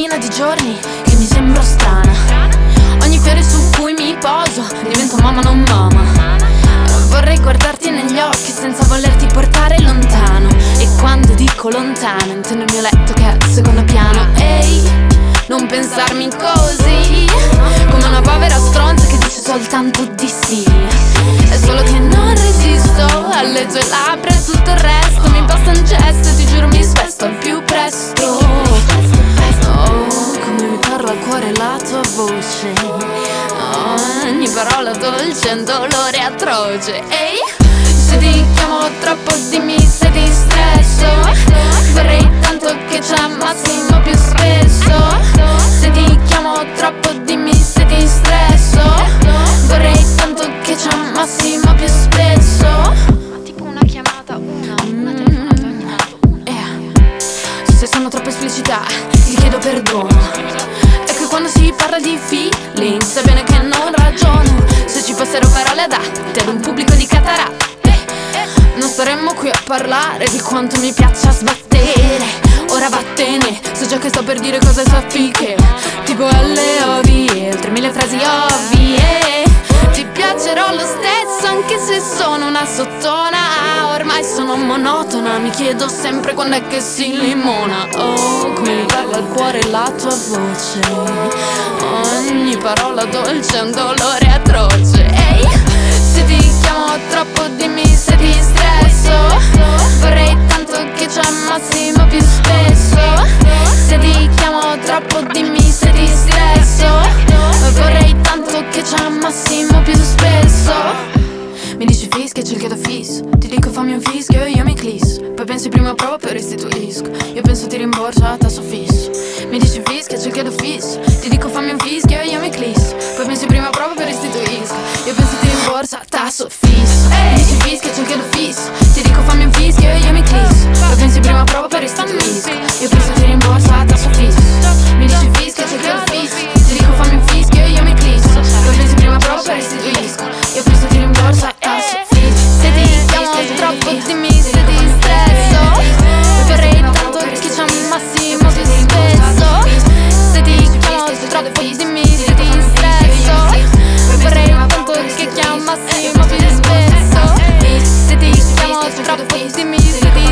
decina di giorni che mi sembro strana. Ogni fiore su cui mi poso divento mamma non mamma. Vorrei guardarti negli occhi senza volerti portare lontano. E quando dico lontano intendo il mio letto che è al secondo piano. Ehi, non pensarmi così, come una povera stronza che dice soltanto di sì. È solo che non resisto alle tue labbra e tutto il resto mi basta un gesto e ti giuro mi svesto al più presto. Oh, come mi parla il cuore la tua voce. Oh, ogni parola dolce è un dolore atroce. Ehi, se ti chiamo troppo dimmi se ti stresso. Vorrei tanto che ci ammassimo più spesso. Se ti chiamo troppo dimmi se ti stresso. Vorrei tanto che ci ammassimo più spesso. Tipo una chiamata, una telefonata ogni tanto. Se sono troppo esplicita ti chiedo perdono. È che quando si parla di feeling sai bene che non ragiono. Se ci fossero parole adatte ad un pubblico di cataratte non staremmo qui a parlare di quanto mi piaccia sbattere. Ora vattene, so già che sto per dire cose soffiche, tipo L.O.V.E, oltre 1000 frasi ovvie. Ti piacerò lo stesso anche se sono una sottona. Ormai sono monotona, mi chiedo sempre quando è che si limona. Oh, come mi parla il cuore la tua voce. Ogni parola dolce è un dolore atroce. Ehi, se ti chiamo troppo dimmi se ti stresso. Vorrei tanto che ci ammassimo più spesso. Se ti chiamo troppo dimmi se ti stresso. Vorrei tanto che ci ammassimo più spesso. Mi dici fischia, c'è il chiodo fisso. Ti dico fammi un fischio e io mi clisso. Poi pensi prima provo poi restituisco. Io penso ti rimborso a tasso fisso. Mi dici fischia, c'è il chiodo fisso. Ti dico fammi un fischio e io mi clisso. Poi pensi prima provo poi restituisco. Io penso ti rimborso a tasso fisso. Mi dici fischia, c'è il chiodo fisso. Ti dico fammi un fischio e io mi clisso. Poi pensi prima provo poi restituisco. Io penso ti rimborso a tasso fisso. Mi dici fischia, c'è il chiodo fisso. Ti dico fammi un fischio e io mi clisso. Poi pensi prima provo poi restituisco. Io penso ti rimborso a tasso fisso. Se ti chiamo troppo dimmi se ti stresso. Vorrei tanto che ci ammassimo più spesso. Se ti chiamo troppo dimmi se ti stresso. Vorrei tanto che ci ammassimo più spesso. Se ti chiamo troppo dimmi se ti